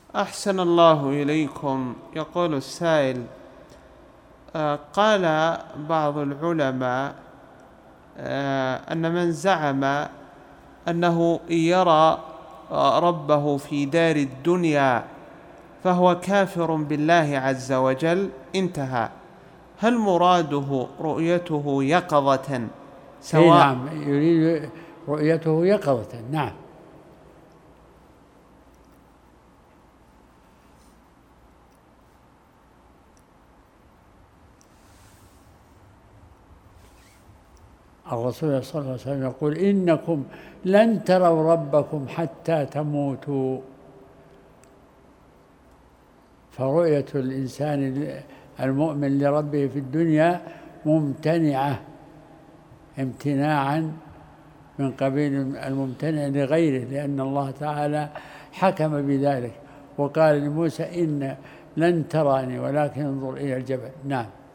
أحسن الله إليكم. يقول السائل: قال بعض العلماء أن من زعم أنه يرى ربه في دار الدنيا فهو كافر بالله عز وجل. انتهى. هل مراده رؤيته يقظة سواء؟ نعم، يريد رؤيته يقظة. نعم. الرسول صلى الله عليه وسلم يقول: إنكم لن تروا ربكم حتى تموتوا. فرؤية الإنسان المؤمن لربه في الدنيا ممتنعة امتناعا من قبيل الممتنع لغيره، لأن الله تعالى حكم بذلك وقال لموسى: إن لن تراني ولكن انظر إلى الجبل. نعم.